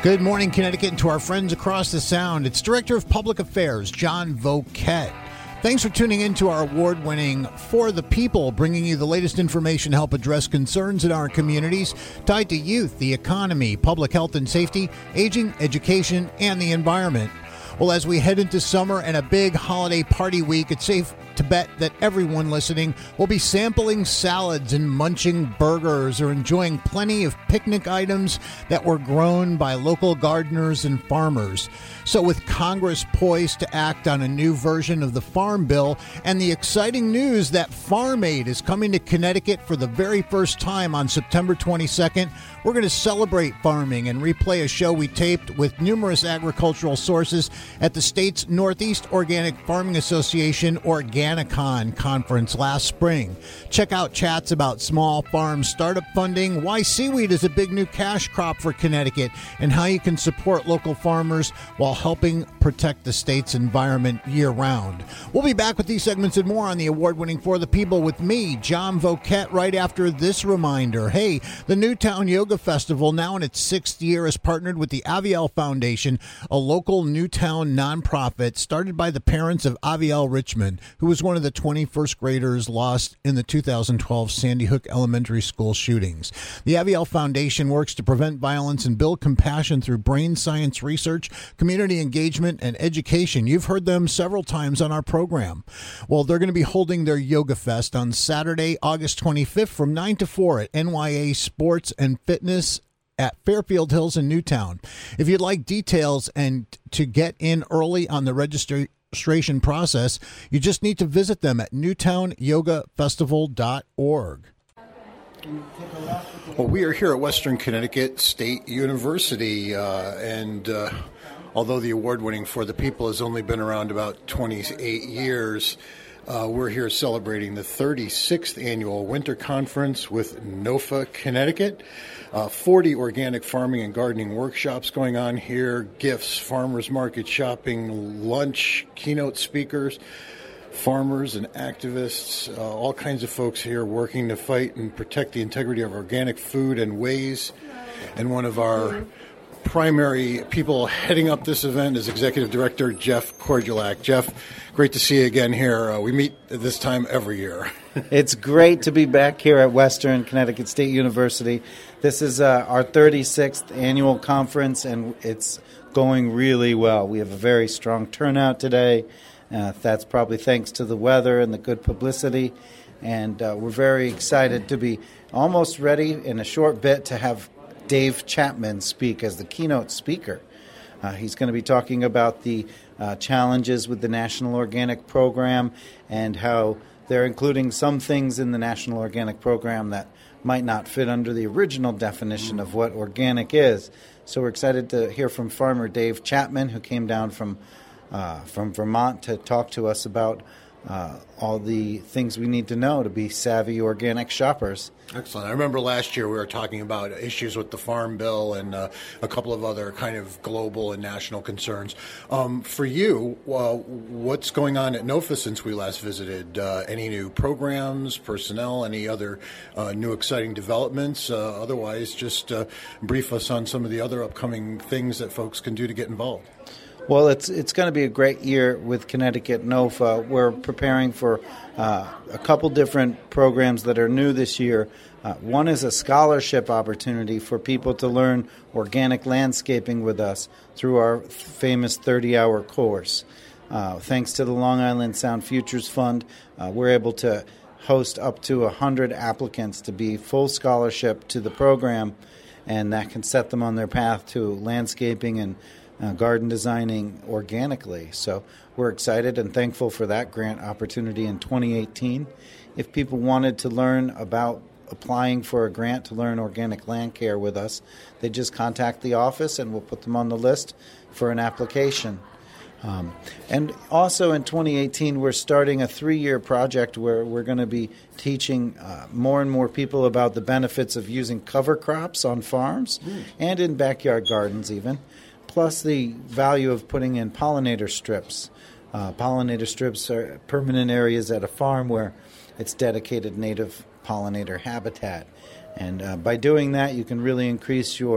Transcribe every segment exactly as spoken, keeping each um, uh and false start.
Good morning, Connecticut, and to our friends across the Sound. It's Director of Public Affairs, John Voket. Thanks for tuning in to our award-winning For the People, bringing you the latest information to help address concerns in our communities tied to youth, the economy, public health and safety, aging, education, and the environment. Well, as we head into summer and a big holiday party week, it's safe to bet that everyone listening will be sampling salads and munching burgers or enjoying plenty of picnic items that were grown by local gardeners and farmers. So with Congress poised to act on a new version of the Farm Bill and the exciting news that Farm Aid is coming to Connecticut for the very first time on September twenty-second, we're going to celebrate farming and replay a show we taped with numerous agricultural sources at the state's Northeast Organic Farming Association Organicon conference last spring. Check out chats about small farm startup funding, why seaweed is a big new cash crop for Connecticut, and how you can support local farmers while helping protect the state's environment year-round. We'll be back with these segments and more on the award-winning For the People with me, John Voket, right after this reminder. Hey, the Newtown Yoga Festival, now in its sixth year, has partnered with the Aviel Foundation, a local Newtown nonprofit started by the parents of Aviel Richmond, who was one of the twenty first graders lost in the two thousand twelve Sandy Hook Elementary School shootings. The Aviel Foundation works to prevent violence and build compassion through brain science research, community engagement, and education. You've heard them several times on our program. Well, they're going to be holding their Yoga Fest on Saturday, August twenty-fifth from nine to four at N Y A Sports and Fitness at Fairfield Hills in Newtown. If you'd like details and to get in early on the registration process, you just need to visit them at newtown yoga festival dot org. Well, we are here at Western Connecticut State University, uh, and uh, although the award-winning For the People has only been around about twenty-eight years, uh, we're here celebrating the thirty-sixth Annual Winter Conference with NOFA Connecticut. Uh, forty organic farming and gardening workshops going on here, gifts, farmers market shopping, lunch, keynote speakers, farmers and activists, uh, all kinds of folks here working to fight and protect the integrity of organic food and ways. And one of our primary people heading up this event is Executive Director Jeff Kordulak. Jeff, great to see you again here. Uh, we meet at this time every year. It's great to be back here at Western Connecticut State University. This is uh, our thirty-sixth annual conference, and it's going really well. We have a very strong turnout today. Uh, that's probably thanks to the weather and the good publicity. And uh, we're very excited to be almost ready in a short bit to have Dave Chapman speak as the keynote speaker. Uh, he's going to be talking about the uh, challenges with the National Organic Program and how they're including some things in the National Organic Program that might not fit under the original definition of what organic is. So we're excited to hear from farmer Dave Chapman, who came down from uh, from Vermont to talk to us about Uh, all the things we need to know to be savvy organic shoppers. Excellent. I remember last year we were talking about issues with the Farm Bill and uh, a couple of other kind of global and national concerns. Um, for you, uh, what's going on at NOFA since we last visited? Uh, any new programs, personnel, any other uh, new exciting developments? Uh, otherwise, just uh, brief us on some of the other upcoming things that folks can do to get involved. Well, it's it's going to be a great year with Connecticut NOFA. We're preparing for uh, a couple different programs that are new this year. Uh, one is a scholarship opportunity for people to learn organic landscaping with us through our famous thirty-hour course. Uh, thanks to the Long Island Sound Futures Fund, uh, we're able to host up to one hundred applicants to be full scholarship to the program, and that can set them on their path to landscaping and Uh, garden designing organically. So we're excited and thankful for that grant opportunity in twenty eighteen. If people wanted to learn about applying for a grant to learn organic land care with us, they just contact the office and we'll put them on the list for an application. Um, and also in twenty eighteen, we're starting a three-year project where we're going to be teaching uh, more and more people about the benefits of using cover crops on farms mm. and in backyard gardens even, plus the value of putting in pollinator strips. Uh, pollinator strips are permanent areas at a farm where it's dedicated native pollinator habitat. And uh, by doing that, you can really increase your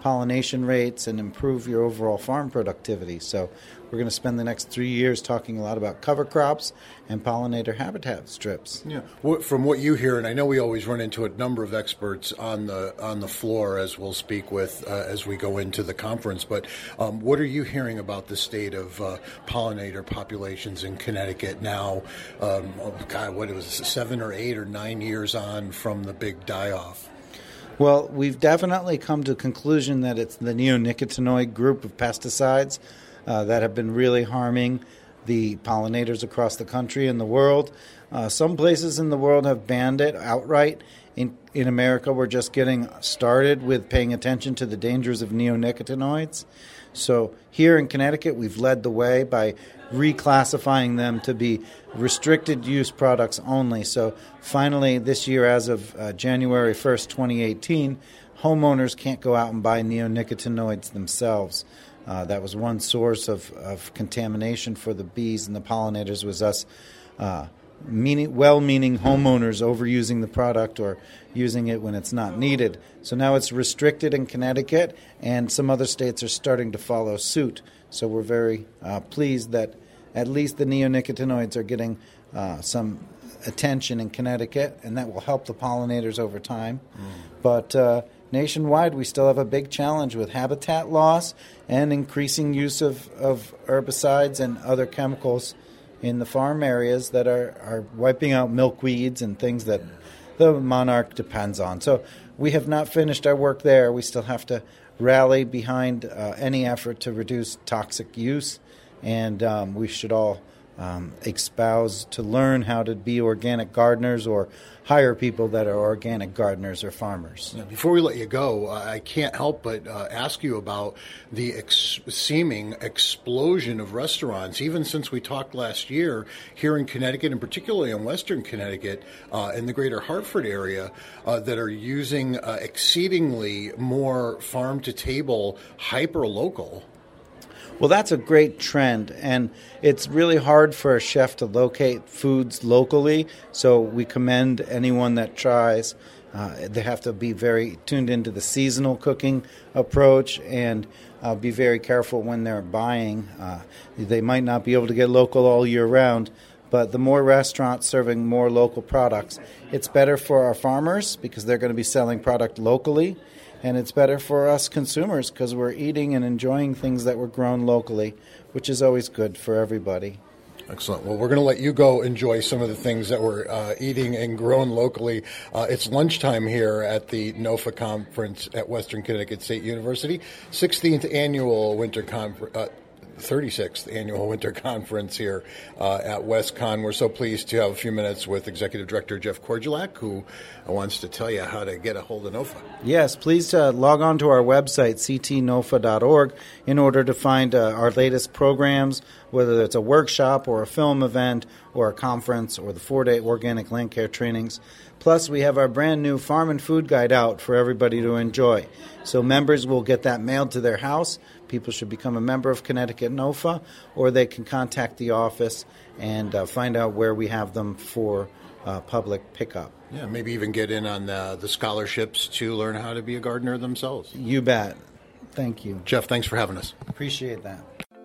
pollination rates and improve your overall farm productivity. So we're going to spend the next three years talking a lot about cover crops and pollinator habitat strips. Yeah, from what you hear, and I know we always run into a number of experts on the on the floor as we'll speak with uh, as we go into the conference. But um, what are you hearing about the state of uh, pollinator populations in Connecticut now? Um, oh God, what it was seven or eight or nine years on from the big die-off? Well, we've definitely come to a conclusion that it's the neonicotinoid group of pesticides uh, that have been really harming the pollinators across the country and the world. Uh, some places in the world have banned it outright. In, in America, we're just getting started with paying attention to the dangers of neonicotinoids. So here in Connecticut, we've led the way by reclassifying them to be restricted use products only. So finally, this year, as of uh, January first, twenty eighteen, homeowners can't go out and buy neonicotinoids themselves. Uh, that was one source of, of contamination for the bees and the pollinators, was us uh, meaning, well-meaning homeowners overusing the product or using it when it's not needed. So now it's restricted in Connecticut, and some other states are starting to follow suit. So we're very uh, pleased that at least the neonicotinoids are getting uh, some attention in Connecticut, and that will help the pollinators over time. Mm. But uh, nationwide, we still have a big challenge with habitat loss and increasing use of, of herbicides and other chemicals in the farm areas that are, are wiping out milkweeds and things that the monarch depends on. So we have not finished our work there. We still have to rally behind uh, any effort to reduce toxic use, and um, we should all um, espouse to learn how to be organic gardeners or hire people that are organic gardeners or farmers. Now, before we let you go, uh, I can't help but uh, ask you about the ex- seeming explosion of restaurants, even since we talked last year here in Connecticut, and particularly in Western Connecticut, uh, in the greater Hartford area, uh, that are using uh, exceedingly more farm-to-table, hyper-local. Well, that's a great trend, and it's really hard for a chef to locate foods locally, so we commend anyone that tries. Uh, they have to be very tuned into the seasonal cooking approach and uh, be very careful when they're buying. Uh, they might not be able to get local all year round, but the more restaurants serving more local products, it's better for our farmers because they're going to be selling product locally. And it's better for us consumers because we're eating and enjoying things that were grown locally, which is always good for everybody. Excellent. Well, we're going to let you go enjoy some of the things that we're uh, eating and grown locally. Uh, it's lunchtime here at the NOFA conference at Western Connecticut State University, sixteenth annual winter conference. Uh, thirty-sixth annual winter conference here uh, at WestCon. We're so pleased to have a few minutes with Executive Director Jeff Kordulak, who wants to tell you how to get a hold of NOFA. Yes, please uh, log on to our website, c t nofa dot org, in order to find uh, our latest programs, whether it's a workshop or a film event or a conference or the four-day organic land care trainings. Plus, we have our brand new Farm and Food Guide out for everybody to enjoy. So members will get that mailed to their house. People should become a member of Connecticut NOFA, or they can contact the office and uh, find out where we have them for uh, public pickup. Yeah, maybe even get in on the, the scholarships to learn how to be a gardener themselves. You bet. Thank you. Jeff, thanks for having us. Appreciate that.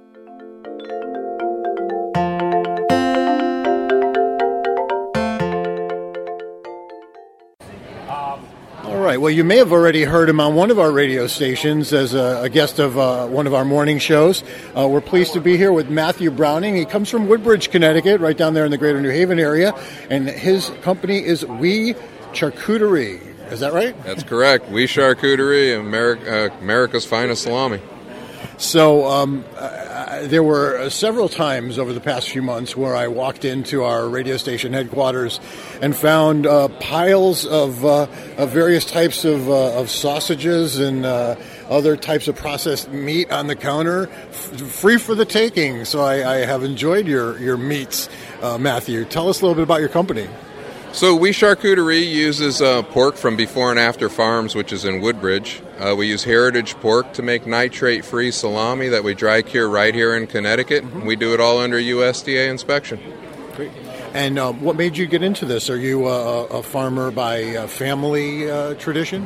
All right. Well, you may have already heard him on one of our radio stations as a, a guest of uh, one of our morning shows. Uh, we're pleased to be here with Matthew Browning. He comes from Woodbridge, Connecticut, right down there in the greater New Haven area, and his company is We Charcuterie. Is that right? That's correct. We Charcuterie, America, uh, America's finest salami. So um, uh, there were several times over the past few months where I walked into our radio station headquarters and found uh, piles of, uh, of various types of, uh, of sausages and uh, other types of processed meat on the counter, f- free for the taking. So I, I have enjoyed your, your meats, uh, Matthew. Tell us a little bit about your company. So We Charcuterie uses uh, pork from Before and After Farms, which is in Woodbridge. Uh, we use heritage pork to make nitrate-free salami that we dry cure right here in Connecticut. Mm-hmm. We do it all under U S D A inspection. Great. And um, what made you get into this? Are you a, a farmer by uh, family uh, tradition?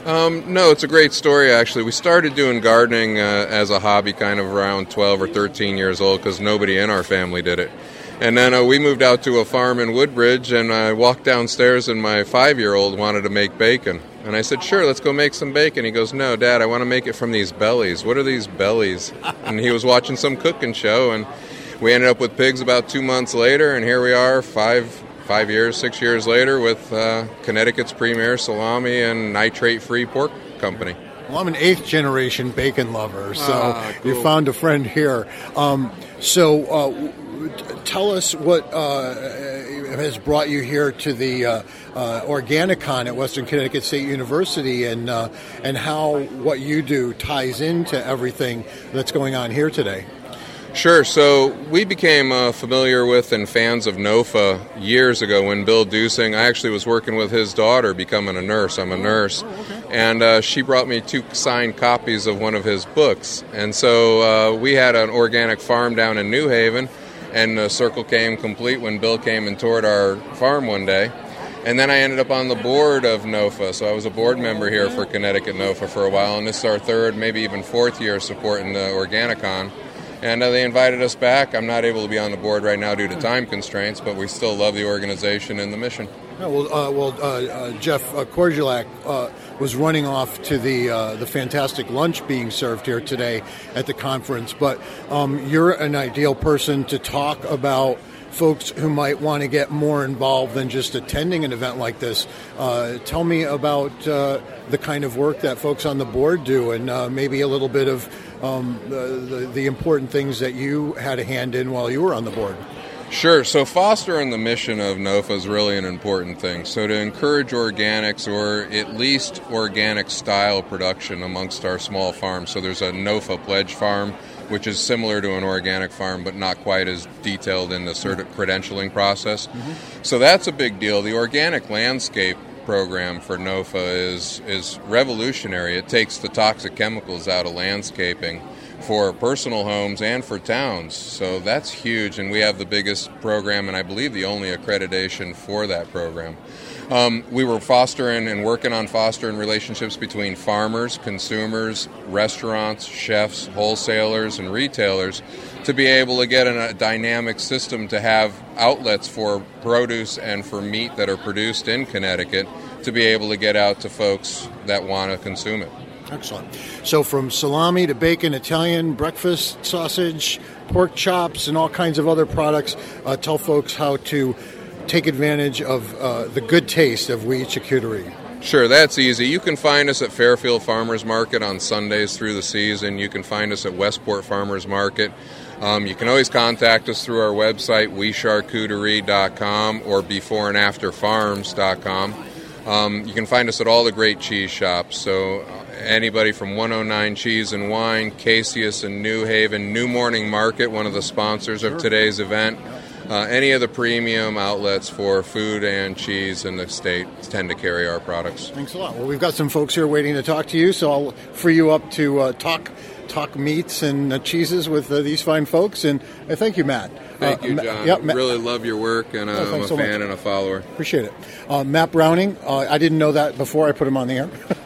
Um, no, it's a great story, actually. We started doing gardening uh, as a hobby kind of around twelve or thirteen years old because nobody in our family did it. And then uh, we moved out to a farm in Woodbridge, and I walked downstairs, and my five-year-old wanted to make bacon. And I said, sure, let's go make some bacon. He goes, no, Dad, I want to make it from these bellies. What are these bellies? And he was watching some cooking show, and we ended up with pigs about two months later, and here we are five five years, six years later with uh, Connecticut's premier salami and nitrate-free pork company. Well, I'm an eighth-generation bacon lover, so ah, cool. You found a friend here. Um, so uh, tell us what uh, has brought you here to the uh, uh, Organicon at Western Connecticut State University, and uh, and how what you do ties into everything that's going on here today. Sure. So we became uh, familiar with and fans of NOFA years ago when Bill Dusing, I actually was working with his daughter becoming a nurse. I'm a nurse. Oh, okay. And uh, she brought me two signed copies of one of his books. And so uh, we had an organic farm down in New Haven, and the circle came complete when Bill came and toured our farm one day. And then I ended up on the board of NOFA, so I was a board member here for Connecticut NOFA for a while, and this is our third, maybe even fourth year supporting the Organicon. And uh, they invited us back. I'm not able to be on the board right now due to time constraints, but we still love the organization and the mission. Yeah, well, uh, well, uh, uh, Jeff uh, Korczulak uh, was running off to the uh, the fantastic lunch being served here today at the conference. But um, you're an ideal person to talk about folks who might want to get more involved than just attending an event like this. Uh, tell me about uh, the kind of work that folks on the board do, and uh, maybe a little bit of um, the, the, the important things that you had a hand in while you were on the board. Sure. So fostering the mission of NOFA is really an important thing. So to encourage organics, or at least organic style production amongst our small farms. So there's a NOFA pledge farm, which is similar to an organic farm, but not quite as detailed in the cert- credentialing process. Mm-hmm. So that's a big deal. The organic landscape program for NOFA is is revolutionary. It takes the toxic chemicals out of landscaping for personal homes and for towns. So that's huge, and we have the biggest program, and I believe the only accreditation for that program. Um, we were fostering and working on fostering relationships between farmers, consumers, restaurants, chefs, wholesalers, and retailers to be able to get in a dynamic system to have outlets for produce and for meat that are produced in Connecticut to be able to get out to folks that want to consume it. Excellent. So from salami to bacon, Italian, breakfast sausage, pork chops, and all kinds of other products, uh, tell folks how to take advantage of uh, the good taste of wheat charcuterie. Sure, that's easy. You can find us at Fairfield Farmers Market on Sundays through the season. You can find us at Westport Farmers Market. Um, you can always contact us through our website, we charcuterie dot com, or before and after farms dot com. Um, you can find us at all the great cheese shops. So uh, anybody from one oh nine Cheese and Wine, Casius and New Haven, New Morning Market, one of the sponsors of today's event. Uh, any of the premium outlets for food and cheese in the state tend to carry our products. Thanks a lot. Well, we've got some folks here waiting to talk to you, so I'll free you up to uh, talk talk meats and uh, cheeses with uh, these fine folks. And uh, thank you, Matt. Thank uh, you, Ma- John. Yep, Ma- really love your work, and uh, oh, I'm a so fan much. and a follower. Appreciate it. Uh, Matt Browning, uh, I didn't know that before I put him on the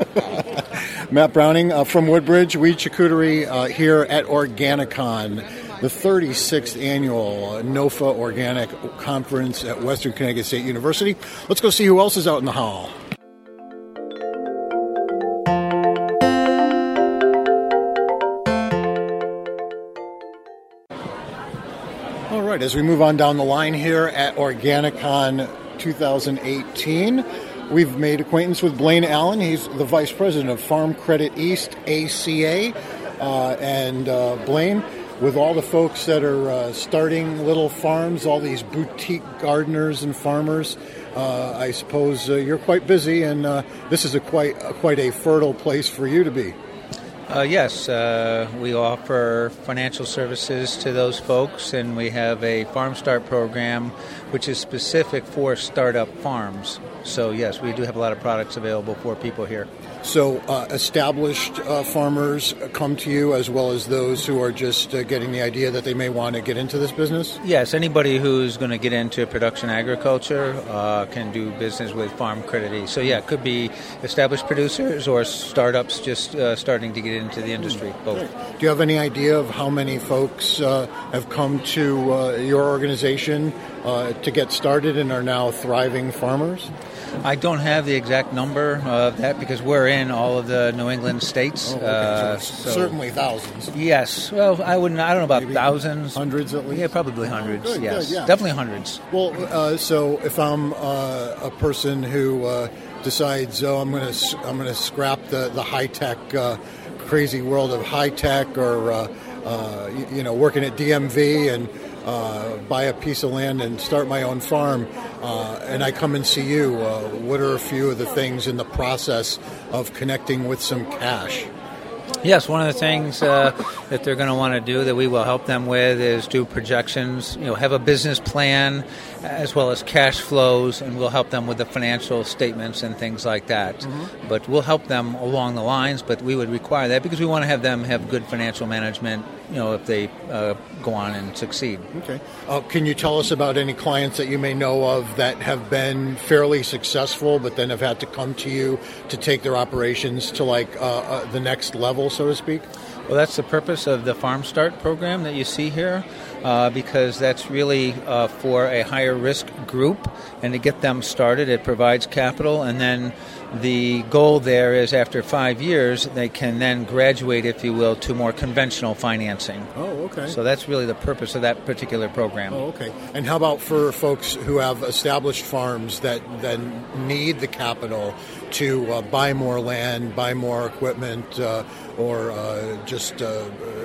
air. Matt Browning uh, from Woodbridge, Wheat Charcuterie, uh, here at Organicon, the thirty-sixth annual uh, NOFA Organic Conference at Western Connecticut State University. Let's go see who else is out in the hall. All right, as we move on down the line here at Organicon twenty eighteen, we've made acquaintance with Blaine Allen. He's the Vice President of Farm Credit East, A C A. Uh, and uh, Blaine, with all the folks that are uh, starting little farms, all these boutique gardeners and farmers, uh, I suppose uh, you're quite busy, and uh, this is a quite uh, quite a fertile place for you to be. Uh, yes, uh, we offer financial services to those folks, and we have a Farm Start program which is specific for startup farms. So yes, we do have a lot of products available for people here. So uh, established uh, farmers come to you as well as those who are just uh, getting the idea that they may want to get into this business? Yes, anybody who's going to get into production agriculture uh, can do business with Farm Credit East. So yeah, it could be established producers or startups just uh, starting to get into the industry, both. Great. Do you have any idea of how many folks uh, have come to uh, your organization uh, to get started and are now thriving farmers? I don't have the exact number of that because we're in all of the New England states. Oh, okay. uh, so so certainly thousands. Yes. Well, I wouldn't. I don't know about Maybe thousands. Hundreds at least. Yeah, probably hundreds. Good, yes, good, yeah. definitely hundreds. Well, uh, so if I'm uh, a person who uh, decides, oh, I'm going to I'm going to scrap the the high tech, uh, crazy world of high tech, or uh, uh, you, you know, working at D M V and uh, buy a piece of land and start my own farm, uh, and I come and see you, uh, what are a few of the things in the process of connecting with some cash? Yes, one of the things uh, that they're going to want to do that we will help them with is do projections, you know, have a business plan as well as cash flows, and we'll help them with the financial statements and things like that. Mm-hmm. But we'll help them along the lines, but we would require that because we want to have them have good financial management, you know, if they uh, go on and succeed. Okay. Uh, can you tell us about any clients that you may know of that have been fairly successful but then have had to come to you to take their operations to like uh, uh, the next level, so to speak? Well, that's the purpose of the Farm Start program that you see here, uh, because that's really uh, for a higher risk group, and to get them started, it provides capital, and then the goal there is after five years, they can then graduate, if you will, to more conventional financing. Oh, okay. So that's really the purpose of that particular program. Oh, okay. And how about for folks who have established farms that then need the capital to uh, buy more land, buy more equipment, uh, or uh, just uh,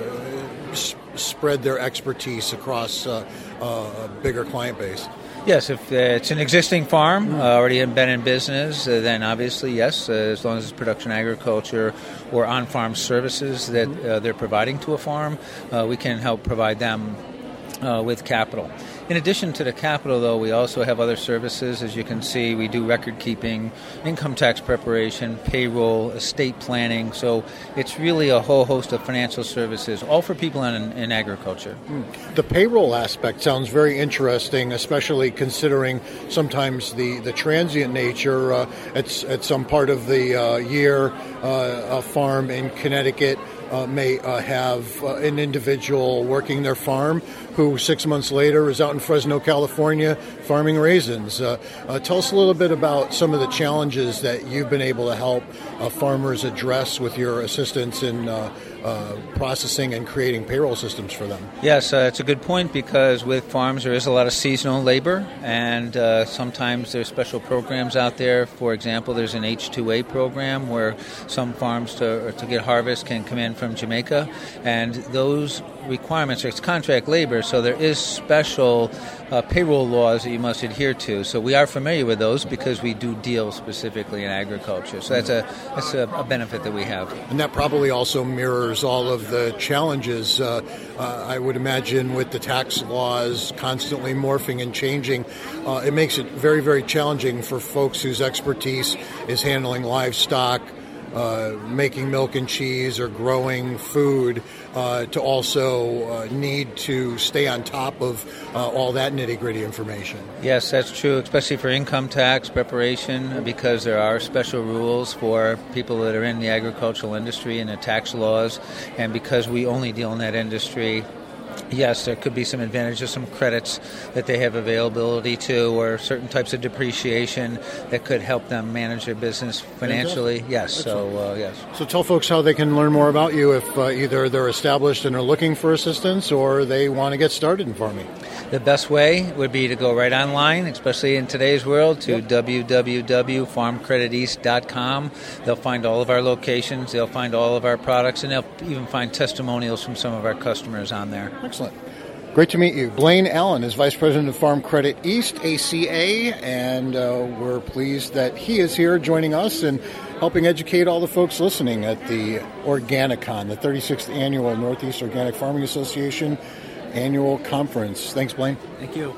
uh, s- spread their expertise across uh, uh, a bigger client base? Yes, if uh, it's an existing farm, uh, already been in business, uh, then obviously, yes, uh, as long as it's production agriculture or on-farm services that uh, they're providing to a farm, uh, we can help provide them uh, with capital. In addition to the capital, though, we also have other services. As you can see, we do record keeping, income tax preparation, payroll, estate planning. So it's really a whole host of financial services, all for people in, in agriculture. Mm. The payroll aspect sounds very interesting, especially considering sometimes the, the transient nature. Uh, at, at some part of the uh, year, uh, a farm in Connecticut Uh, may uh, have uh, an individual working their farm who six months later is out in Fresno, California, farming raisins. Uh, uh, tell us a little bit about some of the challenges that you've been able to help uh, farmers address with your assistance in uh, uh, processing and creating payroll systems for them. Yes, uh, it's a good point because with farms there is a lot of seasonal labor, and uh, sometimes there's special programs out there. For example, there's an H two A program where some farms to, to get harvest can come in from Jamaica, and those requirements, it's contract labor, so there is special uh, payroll laws that you must adhere to. So we are familiar with those because we do deal specifically in agriculture. So that's a that's a, a benefit that we have. And that probably also mirrors all of the challenges, uh, uh, I would imagine, with the tax laws constantly morphing and changing. Uh, it makes it very, very challenging for folks whose expertise is handling livestock, Uh, making milk and cheese or growing food, uh, to also uh, need to stay on top of uh, all that nitty-gritty information. Yes, that's true, especially for income tax preparation, because there are special rules for people that are in the agricultural industry and the tax laws, and because we only deal in that industry, yes, there could be some advantages, some credits that they have availability to, or certain types of depreciation that could help them manage their business financially. Yes, so uh, yes. So tell folks how they can learn more about you if uh, either they're established and are looking for assistance or they want to get started in farming. The best way would be to go right online, especially in today's world, to yep. w w w dot farm credit east dot com. They'll find all of our locations, they'll find all of our products, and they'll even find testimonials from some of our customers on there. Excellent. Great to meet you. Blaine Allen is Vice President of Farm Credit East, A C A, and uh, we're pleased that he is here joining us and helping educate all the folks listening at the Organicon, the thirty-sixth Annual Northeast Organic Farming Association Annual Conference. Thanks, Blaine. Thank you.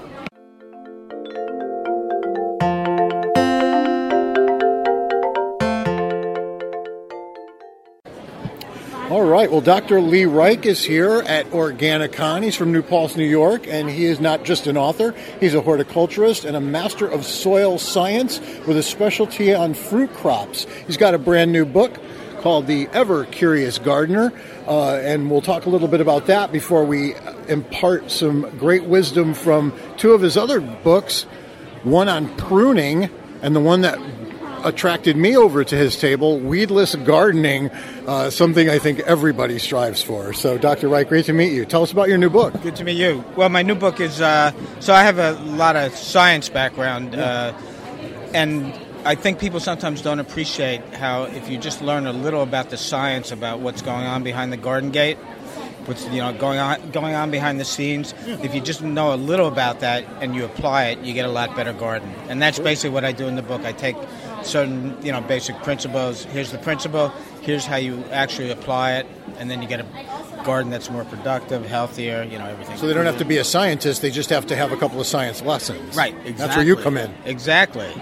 All right. Well, Doctor Lee Reich is here at Organicon. He's from New Paltz, New York, and he is not just an author. He's a horticulturist and a master of soil science with a specialty on fruit crops. He's got a brand new book called The Ever Curious Gardener, uh, and we'll talk a little bit about that before we impart some great wisdom from two of his other books, one on pruning and the one that attracted me over to his table, weedless gardening, uh, something I think everybody strives for. So, Doctor Reich, great to meet you. Tell us about your new book. Good to meet you. Well, my new book is, uh, so I have a lot of science background, uh, and I think people sometimes don't appreciate how if you just learn a little about the science about what's going on behind the garden gate, what's you know going on going on behind the scenes. If you just know a little about that and you apply it, you get a lot better garden. And that's basically what I do in the book. I take certain you know basic principles. Here's the principle. Here's how you actually apply it, and then you get a garden that's more productive, healthier. You know everything. So they don't have to be a scientist. They just have to have a couple of science lessons. Right. Exactly. That's where you come in. Exactly.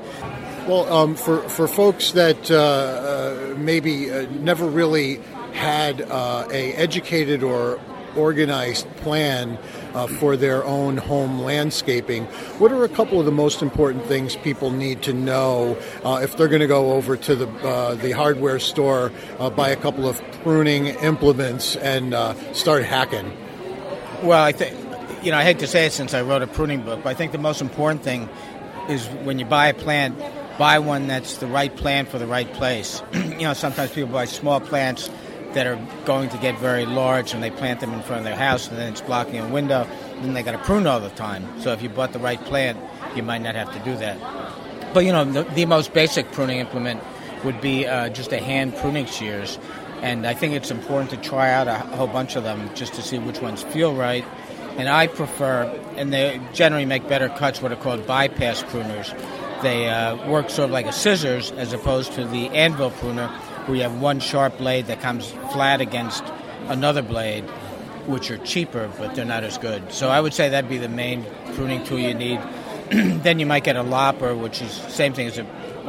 Well, um, for for folks that uh, uh, maybe uh, never really had uh, a educated or organized plan uh, for their own home landscaping, what are a couple of the most important things people need to know uh, if they're going to go over to the uh, the hardware store, uh, buy a couple of pruning implements, and uh, start hacking? Well, I think you know I hate to say it since I wrote a pruning book, but I think the most important thing is when you buy a plant, buy one that's the right plant for the right place. You know, sometimes people buy small plants that are going to get very large and they plant them in front of their house and then it's blocking a window and then they got to prune all the time. So if you bought the right plant, you might not have to do that. But, you know, the, the most basic pruning implement would be uh, just a hand pruning shears. And I think it's important to try out a whole bunch of them just to see which ones feel right. And I prefer, and they generally make better cuts, what are called bypass pruners. They uh, work sort of like a scissors as opposed to the anvil pruner, where you have one sharp blade that comes flat against another blade, which are cheaper, but they're not as good. So I would say that'd be the main pruning tool you need. Then you might get a lopper, which is the same thing as a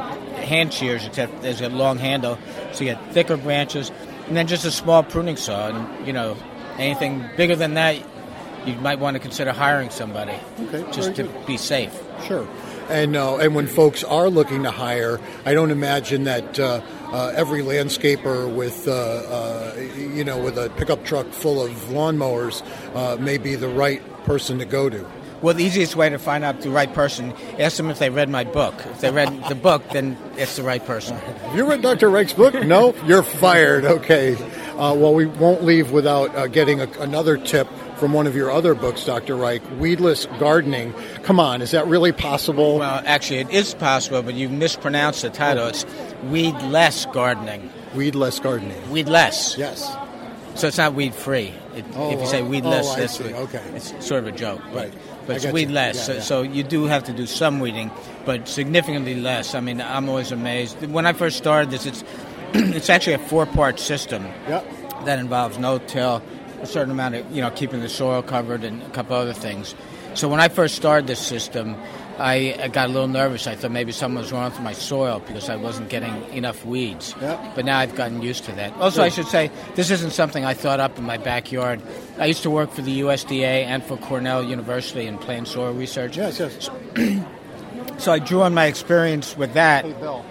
hand shears, except there's a long handle, so you get thicker branches. And then just a small pruning saw. And, you know, anything bigger than that, you might want to consider hiring somebody, okay, just to good. be safe. Sure. And uh, and when folks are looking to hire, I don't imagine that uh, uh, every landscaper with uh, uh, you know with a pickup truck full of lawnmowers uh, may be the right person to go to. Well, the easiest way to find out the right person, ask them if they read my book. If they read the book, then it's the right person. Have you read Doctor Reich's book? No? You're fired. Okay. Uh, well, we won't leave without uh, getting a, another tip from one of your other books, Doctor Reich, Weedless Gardening. Come on, is that really possible? Well, actually, it is possible, but you mispronounced the title. It's Weedless Gardening. Weedless Gardening. Weedless. Yes. So it's not weed-free. It, Oh, if you say oh, weedless, oh, I that's see. Okay. it's sort of a joke. But, Right. but I it's get you. weedless. Yeah, so, yeah. so you do have to do some weeding, but significantly less. I mean, I'm always amazed. When I first started this, it's it's actually a four-part system Yep. that involves no-till, a certain amount of, you know, keeping the soil covered and a couple other things. So when I first started this system, I, I got a little nervous. I thought maybe something was wrong with my soil because I wasn't getting enough weeds. Yep. But now I've gotten used to that. Also, I should say, this isn't something I thought up in my backyard. I used to work for the U S D A and for Cornell University in plant soil research. Yes, yes. So I drew on my experience with that. Hey, Bill,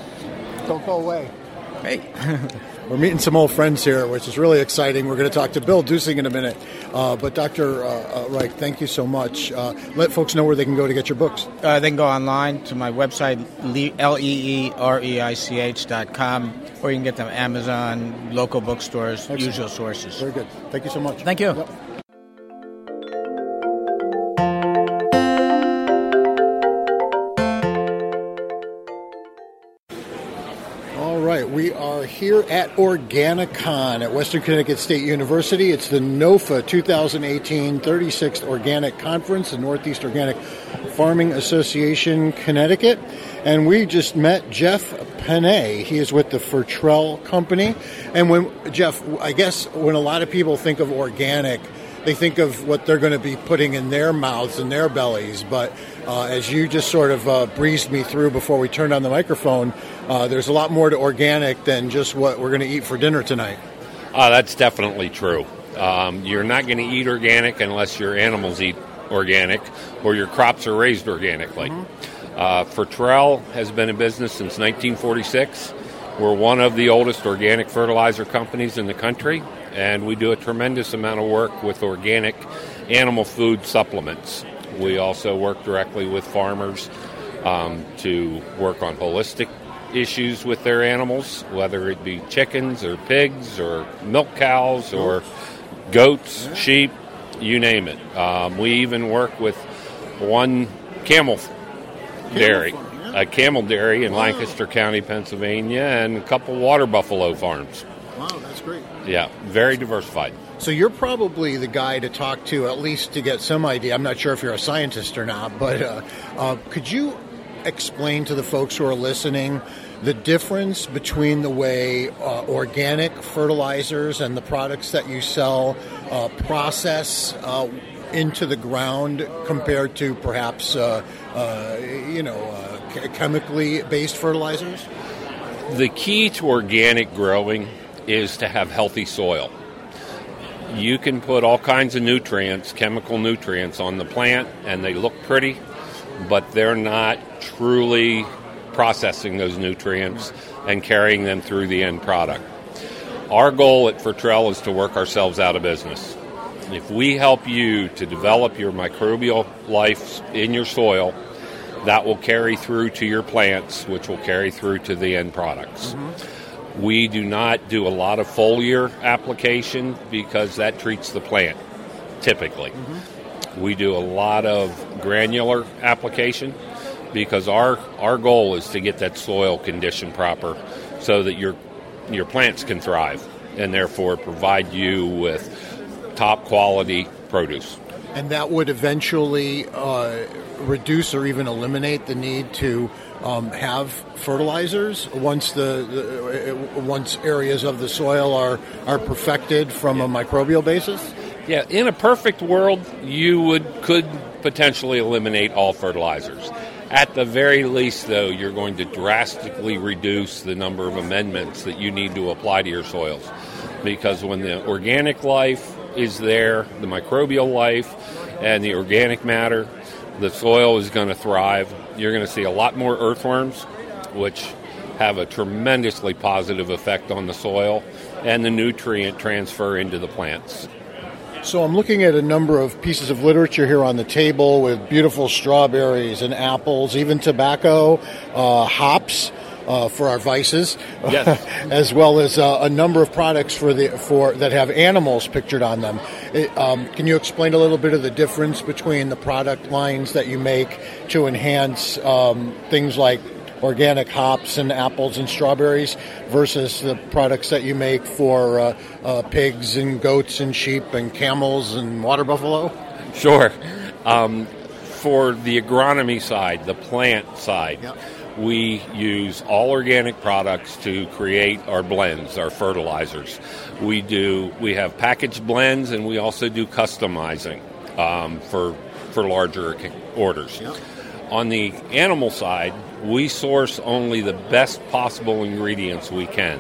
don't go away. Hey. We're meeting some old friends here, which is really exciting. We're going to talk to Bill Dusing in a minute. Uh, but Doctor Uh, uh, Reich, thank you so much. Uh, let folks know where they can go to get your books. Uh, they can go online to my website, L E E R E I C H dot com, or you can get them Amazon, local bookstores, Excellent. usual sources. Very good. Thank you so much. Thank you. Yep. All right, we are here at Organicon at Western Connecticut State University. It's the NOFA twenty eighteen thirty-sixth Organic Conference, the Northeast Organic Farming Association, Connecticut. And we just met Jeff Panay. He is with the Fertrell Company. And when, Jeff, I guess when a lot of people think of organic, they think of what they're going to be putting in their mouths and their bellies. But uh, as you just sort of uh, breezed me through before we turned on the microphone, uh, there's a lot more to organic than just what we're going to eat for dinner tonight. Uh, that's definitely true. Um, you're not going to eat organic unless your animals eat organic or your crops are raised organically. Mm-hmm. Uh, Fertrell has been in business since nineteen forty-six. We're one of the oldest organic fertilizer companies in the country, and we do a tremendous amount of work with organic animal food supplements. We also work directly with farmers um, to work on holistic issues with their animals, whether it be chickens or pigs or milk cows or goats, sheep, you name it. Um, we even work with one camel dairy, a camel dairy in wow. Lancaster County, Pennsylvania, and a couple water buffalo farms. Wow, that's great. Yeah, very diversified. So you're probably the guy to talk to, at least to get some idea. I'm not sure if you're a scientist or not, but uh, uh, could you explain to the folks who are listening the difference between the way uh, organic fertilizers and the products that you sell uh, process uh, into the ground compared to perhaps uh, uh, you know uh, chemically based fertilizers? The key to organic growing is to have healthy soil. You can put all kinds of nutrients, chemical nutrients, on the plant, and they look pretty, but they're not truly processing those nutrients and carrying them through the end product. Our goal at Fertrell is to work ourselves out of business. If we help you to develop your microbial life in your soil, that will carry through to your plants, which will carry through to the end products. Mm-hmm. We do not do a lot of foliar application because that treats the plant, typically. Mm-hmm. We do a lot of granular application because our, our goal is to get that soil condition proper so that your your plants can thrive and therefore provide you with top quality produce. And that would eventually uh, reduce or even eliminate the need to um, have fertilizers once the, the once areas of the soil are, are perfected from a microbial basis? Yeah, in a perfect world, you would could potentially eliminate all fertilizers. At the very least, though, you're going to drastically reduce the number of amendments that you need to apply to your soils. Because when the organic life is there, the microbial life, and the organic matter, the soil is going to thrive. You're going to see a lot more earthworms, which have a tremendously positive effect on the soil, and the nutrient transfer into the plants. So I'm looking at a number of pieces of literature here on the table with beautiful strawberries and apples, even tobacco, uh, hops uh, for our vices, yes. as well as uh, a number of products for the for that have animals pictured on them. It, um, can you explain a little bit of the difference between the product lines that you make to enhance um, things like organic hops and apples and strawberries versus the products that you make for uh, uh, pigs and goats and sheep and camels and water buffalo? Sure. Um, for the agronomy side, the plant side, yep. we use all organic products to create our blends, our fertilizers. We do. We have packaged blends, and we also do customizing um, for for larger orders. Yep. On the animal side, we source only the best possible ingredients we can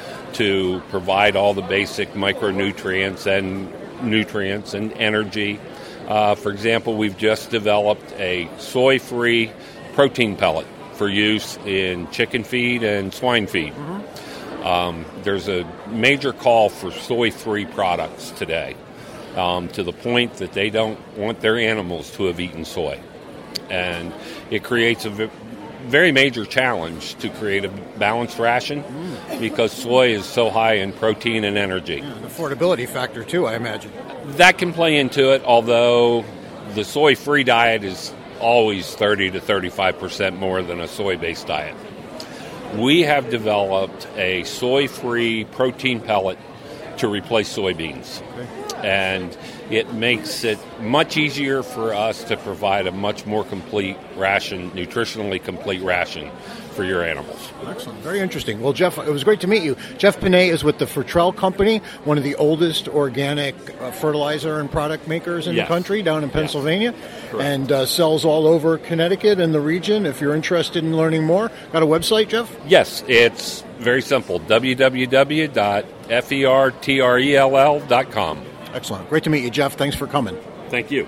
to provide all the basic micronutrients and nutrients and energy. Uh, for example, we've just developed a soy-free protein pellet for use in chicken feed and swine feed. Mm-hmm. Um, there's a major call for soy-free products today, um, to the point that they don't want their animals to have eaten soy. And it creates a v- very major challenge to create a balanced ration mm. because soy is so high in protein and energy. Yeah, an affordability factor, too, I imagine. That can play into it, although the soy-free diet is always thirty to thirty-five percent more than a soy-based diet. We have developed a soy-free protein pellet to replace soybeans. Okay. and it makes it much easier for us to provide a much more complete ration, nutritionally complete ration for your animals. Excellent. Very interesting. Well, Jeff, it was great to meet you. Jeff Pinay is with the Fertrell Company, one of the oldest organic uh, fertilizer and product makers in yes. the country down in Pennsylvania, yes. and uh, sells all over Connecticut and the region. If you're interested in learning more, got a website, Jeff? Yes, it's very simple, w w w dot fertrell dot com. Excellent. Great to meet you, Jeff. Thanks for coming. Thank you.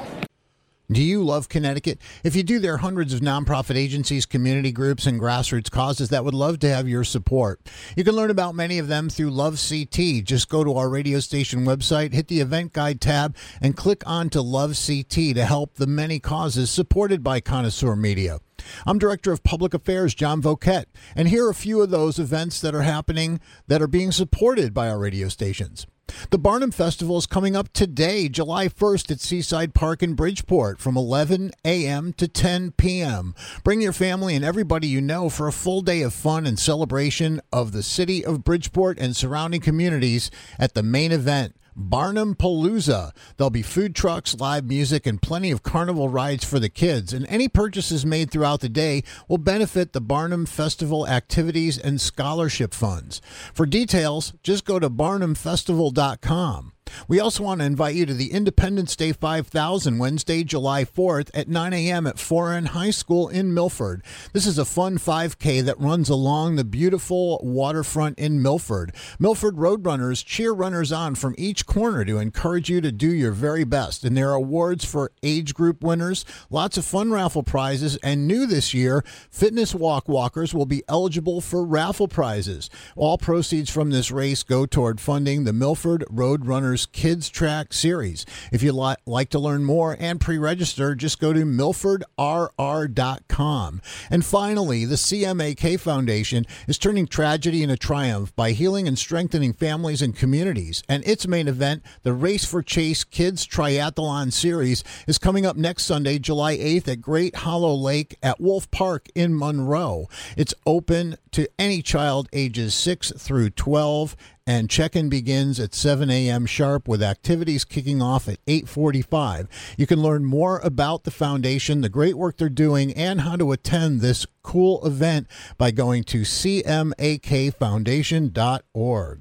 Do you love Connecticut? If you do, there are hundreds of nonprofit agencies, community groups, and grassroots causes that would love to have your support. You can learn about many of them through Love C T. Just go to our radio station website, hit the event guide tab, and click on to Love C T to help the many causes supported by Connoisseur Media. I'm Director of Public Affairs, John Voquette, and here are a few of those events that are happening that are being supported by our radio stations. The Barnum Festival is coming up today, July first at Seaside Park in Bridgeport from eleven a.m. to ten p.m. Bring your family and everybody you know for a full day of fun and celebration of the city of Bridgeport and surrounding communities at the main event, Barnum Palooza. There'll be food trucks, live music, and plenty of carnival rides for the kids. And any purchases made throughout the day will benefit the Barnum Festival activities and scholarship funds. For details, just go to barnum festival dot com. We also want to invite you to the Independence Day five thousand, Wednesday, July fourth at nine a.m. at Foran High School in Milford. This is a fun five K that runs along the beautiful waterfront in Milford. Milford Roadrunners cheer runners on from each corner to encourage you to do your very best. And there are awards for age group winners, lots of fun raffle prizes, and new this year, Fitness Walk Walkers will be eligible for raffle prizes. All proceeds from this race go toward funding the Milford Roadrunners Kids Track Series. If you'd li- like to learn more and pre-register, just go to milford r r dot com. And finally, the C M A K Foundation is turning tragedy into triumph by healing and strengthening families and communities. And its main event, the Race for Chase Kids Triathlon Series, is coming up next Sunday, July eighth at Great Hollow Lake at Wolf Park in Monroe. It's open to any child ages six through twelve, and check-in begins at seven a.m. sharp with activities kicking off at eight forty-five. You can learn more about the foundation, the great work they're doing, and how to attend this cool event by going to c m a k foundation dot org.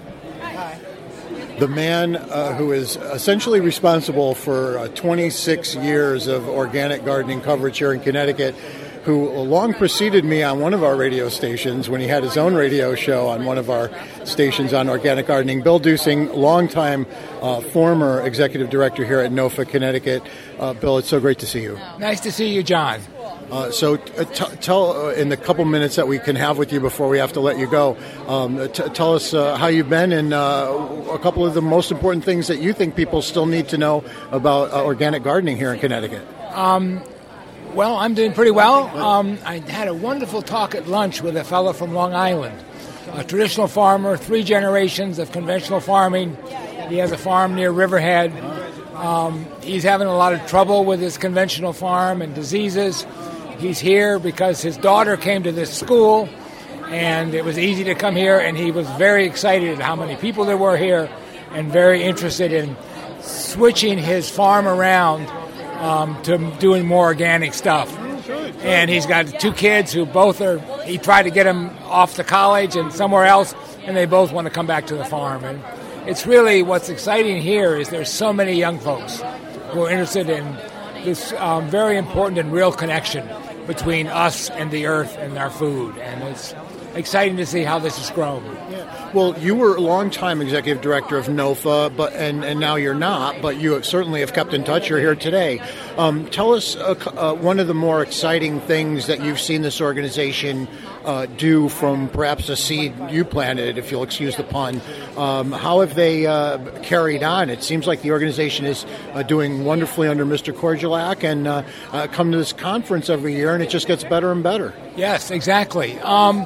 The man uh, who is essentially responsible for uh, twenty-six years of organic gardening coverage here in Connecticut, who long preceded me on one of our radio stations when he had his own radio show on one of our stations on organic gardening. Bill Dusing, longtime uh, former executive director here at NOFA, Connecticut. Uh, Bill, it's so great to see you. Nice to see you, John. Uh, so uh, t- tell, uh, in the couple minutes that we can have with you before we have to let you go, um, t- tell us uh, how you've been and uh, a couple of the most important things that you think people still need to know about uh, organic gardening here in Connecticut. Um, well, I'm doing pretty well. Um, I had a wonderful talk at lunch with a fellow from Long Island, a traditional farmer, three generations of conventional farming. He has a farm near Riverhead. Um, he's having a lot of trouble with his conventional farm and diseases. He's here because his daughter came to this school, and it was easy to come here, and he was very excited at how many people there were here and very interested in switching his farm around um, to doing more organic stuff. And he's got two kids who both are, he tried to get them off to college and somewhere else, and they both want to come back to the farm. And it's really, what's exciting here is there's so many young folks who are interested in this um, very important and real connection between us and the earth and our food. And it's exciting to see how this has grown. Yeah. Well, you were a long-time executive director of NOFA, but and, and now you're not, but you have certainly have kept in touch. You're here today. Um, tell us uh, uh, one of the more exciting things that you've seen this organization uh, do from perhaps a seed you planted, if you'll excuse the pun. Um, how have they uh, carried on? It seems like the organization is uh, doing wonderfully under Mister Korjulak, and uh, uh, come to this conference every year, and it just gets better and better. Yes, exactly. Um,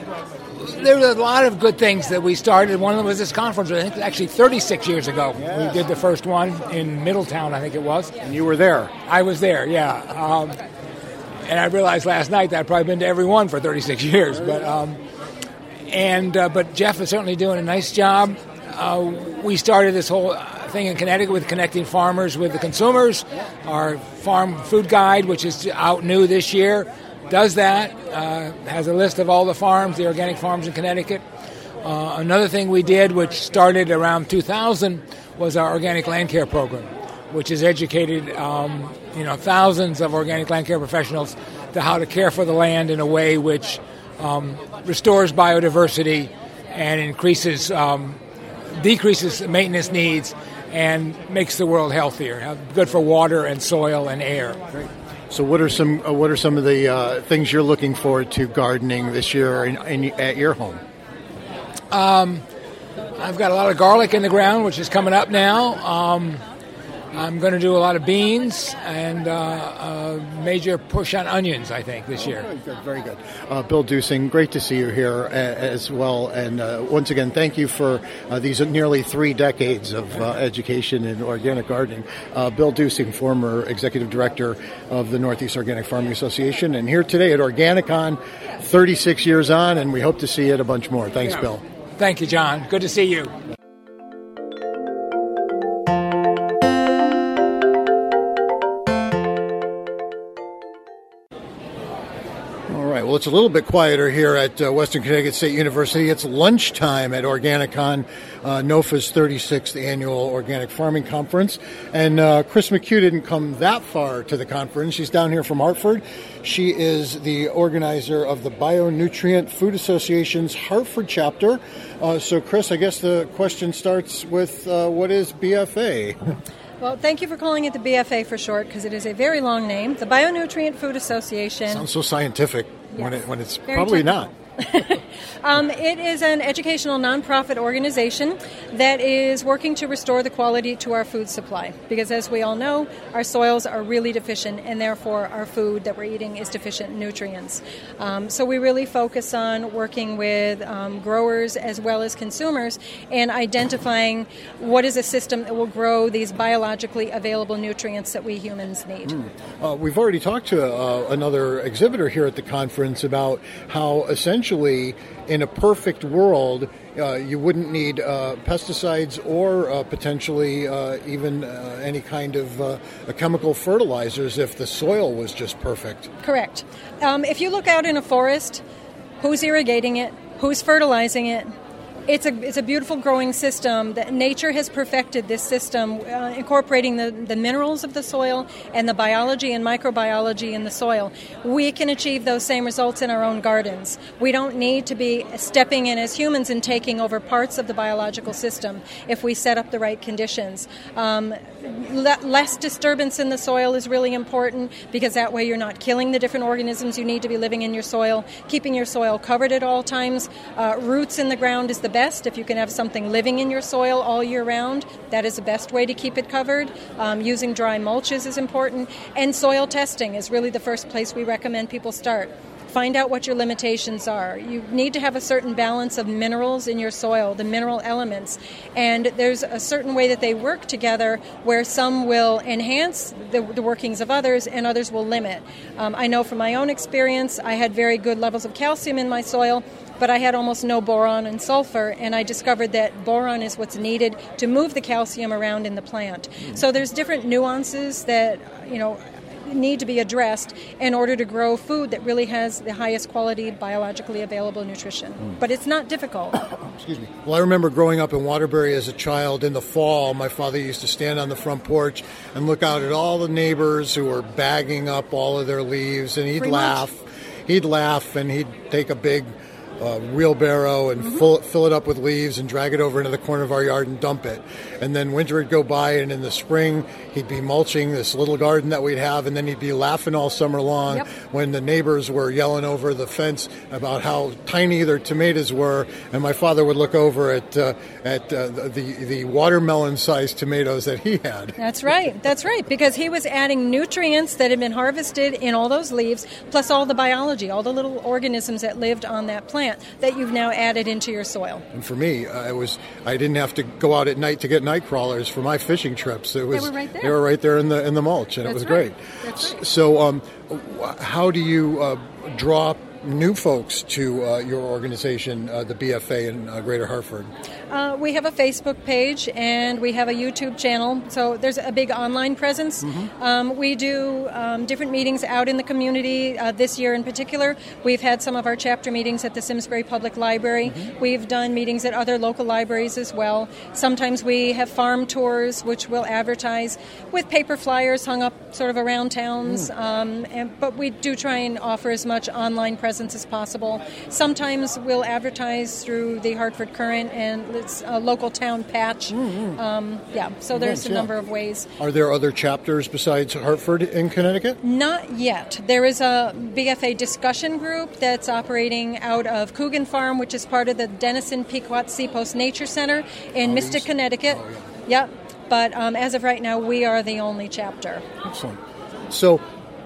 there were a lot of good things that we started. One of them was this conference, I think actually thirty-six years ago. Yeah. We did the first one in Middletown, I think it was. And you were there. I was there, yeah. Um, and I realized last night that I'd probably been to every one for thirty-six years. But um, and uh, but Jeff is certainly doing a nice job. Uh, we started this whole thing in Connecticut with connecting farmers with the consumers. Our farm food guide, which is out new this year, does that, uh, has a list of all the farms, the organic farms in Connecticut. Uh, another thing we did, which started around two thousand, was our organic land care program, which has educated um, you know thousands of organic land care professionals to how to care for the land in a way which um, restores biodiversity and increases, um, decreases maintenance needs and makes the world healthier, good for water and soil and air. Great. So, what are some uh, what are some of the uh, things you're looking forward to gardening this year in, in, at your home? Um, I've got a lot of garlic in the ground, which is coming up now. Um, I'm going to do a lot of beans and uh, a major push on onions, I think, this year. Very good. Very good. Uh, Bill Dusing, great to see you here as well. And uh, once again, thank you for uh, these nearly three decades of uh, education in organic gardening. Uh, Bill Dusing, former executive director of the Northeast Organic Farming Association, and here today at Organicon, thirty-six years on, and we hope to see you at a bunch more. Thanks, yeah. Bill. Thank you, John. Good to see you. Well, it's a little bit quieter here at uh, Western Connecticut State University. It's lunchtime at Organicon, uh, NOFA's thirty-sixth Annual Organic Farming Conference. And uh, Chris McHugh didn't come that far to the conference. She's down here from Hartford. She is the organizer of the Bionutrient Food Association's Hartford chapter. Uh, so, Chris, I guess the question starts with uh, what is B F A? Well, thank you for calling it the B F A for short, because it is a very long name. The Bionutrient Food Association. Sounds so scientific. Yes. When, it, when it's Very probably technical. not. um, it is an educational nonprofit organization that is working to restore the quality to our food supply. Because as we all know, our soils are really deficient, and therefore our food that we're eating is deficient in nutrients. Um, so we really focus on working with um, growers as well as consumers and identifying what is a system that will grow these biologically available nutrients that we humans need. Mm. Uh, we've already talked to uh, another exhibitor here at the conference about how essentially in a perfect world uh, you wouldn't need uh, pesticides or uh, potentially uh, even uh, any kind of uh, chemical fertilizers if the soil was just perfect. Correct. Um, if you look out in a forest, who's irrigating it? Who's fertilizing it? It's a it's a beautiful growing system that nature has perfected. This system, uh, incorporating the, the minerals of the soil and the biology and microbiology in the soil. We can achieve those same results in our own gardens. We don't need to be stepping in as humans and taking over parts of the biological system if we set up the right conditions. Um, le- less disturbance in the soil is really important, because that way you're not killing the different organisms you need to be living in your soil. Keeping your soil covered at all times. Uh, roots in the ground is the best. If you can have something living in your soil all year round, that is the best way to keep it covered. Um, using dry mulches is important. And soil testing is really the first place we recommend people start. Find out what your limitations are. You need to have a certain balance of minerals in your soil, the mineral elements. And there's a certain way that they work together where some will enhance the, the workings of others and others will limit. Um, I know from my own experience, I had very good levels of calcium in my soil, but I had almost no boron and sulfur, and I discovered that boron is what's needed to move the calcium around in the plant. Mm. So there's different nuances that, you know, need to be addressed in order to grow food that really has the highest quality biologically available nutrition. Mm. But it's not difficult. Excuse me. Well, I remember growing up in Waterbury as a child. In the fall, my father used to stand on the front porch and look out at all the neighbors who were bagging up all of their leaves, and he'd Free laugh. lunch. He'd laugh, and he'd take a big Uh, wheelbarrow and mm-hmm. fill, fill it up with leaves and drag it over into the corner of our yard and dump it. And then winter would go by, and in the spring he'd be mulching this little garden that we'd have, and then he'd be laughing all summer long yep. when the neighbors were yelling over the fence about how tiny their tomatoes were, and my father would look over at uh, at uh, the the watermelon-sized tomatoes that he had. That's right. That's right, because he was adding nutrients that had been harvested in all those leaves, plus all the biology, all the little organisms that lived on that plant that you've now added into your soil. And for me, uh, it was I didn't have to go out at night to get night crawlers for my fishing trips. It was they were right there. They were right there in the in the mulch, and That's it was right. great. That's right. So, um, how do you uh, draw new folks to uh, your organization, uh, the B F A in uh, Greater Hartford? Uh, we have a Facebook page and we have a YouTube channel, so there's a big online presence. Mm-hmm. Um, we do um, different meetings out in the community. Uh, this year in particular, we've had some of our chapter meetings at the Simsbury Public Library. Mm-hmm. We've done meetings at other local libraries as well. Sometimes we have farm tours, which we'll advertise with paper flyers hung up sort of around towns, mm. um, and, but we do try and offer as much online presence as possible. Sometimes we'll advertise through the Hartford Courant and it's a local town patch. Mm-hmm. Um, yeah, so there's right, a yeah. number of ways. Are there other chapters besides Hartford in Connecticut? Not yet. There is a B F A discussion group that's operating out of Coogan Farm, which is part of the Denison Pequot Seapost Nature Center in oh, Mystic, Connecticut. Oh, yeah. Yep. But um, as of right now, we are the only chapter. Excellent. So,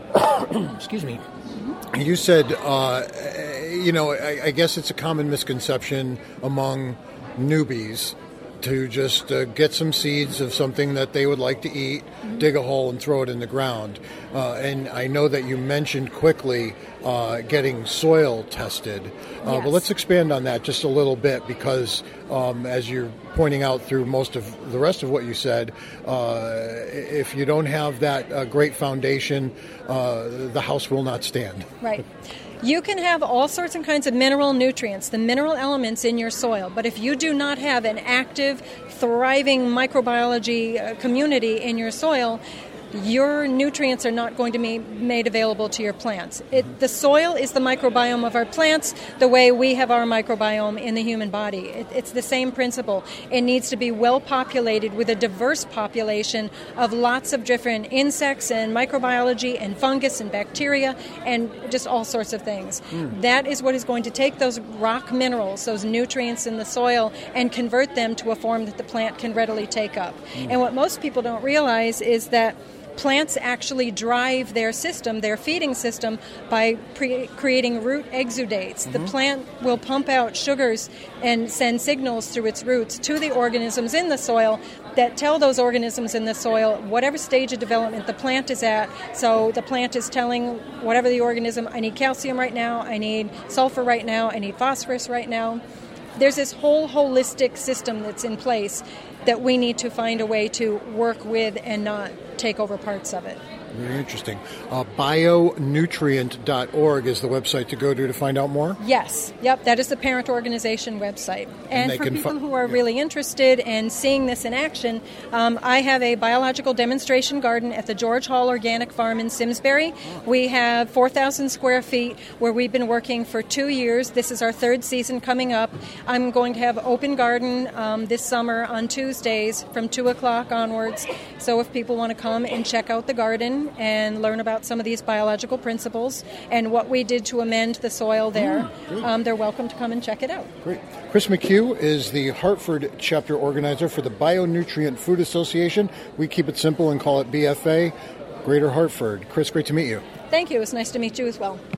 excuse me. You said, uh, you know, I, I guess it's a common misconception among newbies to just uh, get some seeds of something that they would like to eat, mm-hmm. dig a hole and throw it in the ground. Uh, and I know that you mentioned quickly uh, getting soil tested. Uh, yes. But let's expand on that just a little bit because um, as you're pointing out through most of the rest of what you said, uh, if you don't have that uh, great foundation, uh, the house will not stand. Right. You can have all sorts and kinds of mineral nutrients, the mineral elements in your soil, but if you do not have an active, thriving microbiology community in your soil, your nutrients are not going to be made available to your plants. It, the soil is the microbiome of our plants the way we have our microbiome in the human body. It, it's the same principle. It needs to be well populated with a diverse population of lots of different insects and microbiology and fungus and bacteria and just all sorts of things. Mm. That is what is going to take those rock minerals, those nutrients in the soil, and convert them to a form that the plant can readily take up. Mm. And what most people don't realize is that plants actually drive their system, their feeding system, by pre- creating root exudates. Mm-hmm. The plant will pump out sugars and send signals through its roots to the organisms in the soil that tell those organisms in the soil whatever stage of development the plant is at. So the plant is telling whatever the organism, I need calcium right now, I need sulfur right now, I need phosphorus right now. There's this whole holistic system that's in place that we need to find a way to work with and not take over parts of it. Very interesting. Uh, bionutrient dot org is the website to go to to find out more? Yes. Yep, that is the parent organization website. And, and for people fu- who are yeah. really interested in seeing this in action, um, I have a biological demonstration garden at the George Hall Organic Farm in Simsbury. Oh. We have four thousand square feet where we've been working for two years. This is our third season coming up. I'm going to have open garden um, this summer on Tuesdays from two o'clock onwards. So if people want to come and check out the garden and learn about some of these biological principles and what we did to amend the soil there, mm, um, they're welcome to come and check it out. Great. Chris McHugh is the Hartford chapter organizer for the Bionutrient Food Association. We keep it simple and call it B F A, Greater Hartford. Chris, great to meet you. Thank you. It's nice to meet you as well.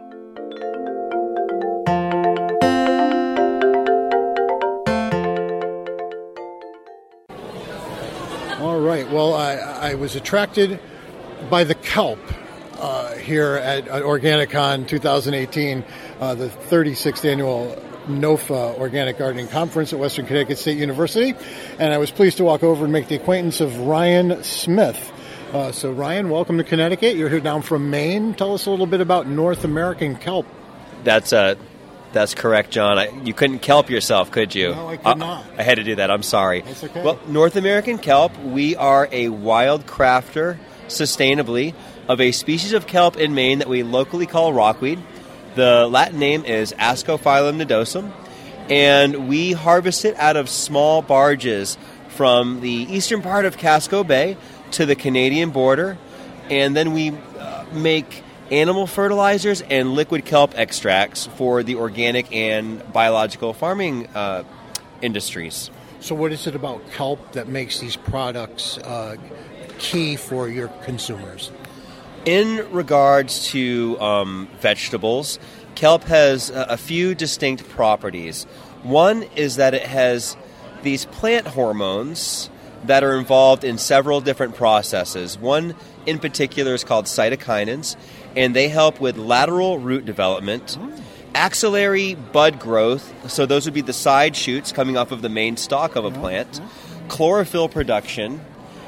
All right. Well, I, I was attracted by the kelp uh, here at, at Organicon twenty eighteen, uh, the thirty-sixth annual NOFA Organic Gardening Conference at Western Connecticut State University, and I was pleased to walk over and make the acquaintance of Ryan Smith. Uh, so, Ryan, welcome to Connecticut. You're here down from Maine. Tell us a little bit about North American kelp. That's uh, that's correct, John. I, you couldn't kelp yourself, could you? No, I could uh, not. I had to do that. I'm sorry. That's okay. Well, North American kelp, we are a wild crafter sustainably of a species of kelp in Maine that we locally call rockweed. The Latin name is Ascophyllum nodosum, and we harvest it out of small barges from the eastern part of Casco Bay to the Canadian border, and then we uh, make animal fertilizers and liquid kelp extracts for the organic and biological farming uh, industries. So what is it about kelp that makes these products uh, key for your consumers? In regards to um, vegetables, kelp has a, a few distinct properties. One is that it has these plant hormones that are involved in several different processes. One in particular is called cytokinins, and they help with lateral root development, axillary bud growth, so those would be the side shoots coming off of the main stalk of a plant, chlorophyll production,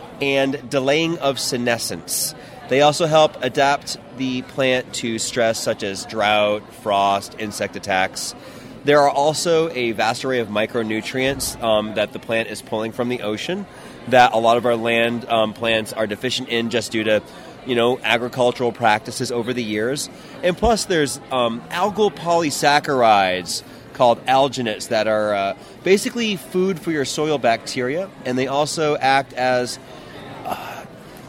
and delaying of senescence. They also help adapt the plant to stress such as drought, frost, insect attacks. There are also a vast array of micronutrients um, that the plant is pulling from the ocean that a lot of our land um, plants are deficient in just due to, you know, agricultural practices over the years. And plus there's um, algal polysaccharides called alginates that are uh, basically food for your soil bacteria, and they also act as uh,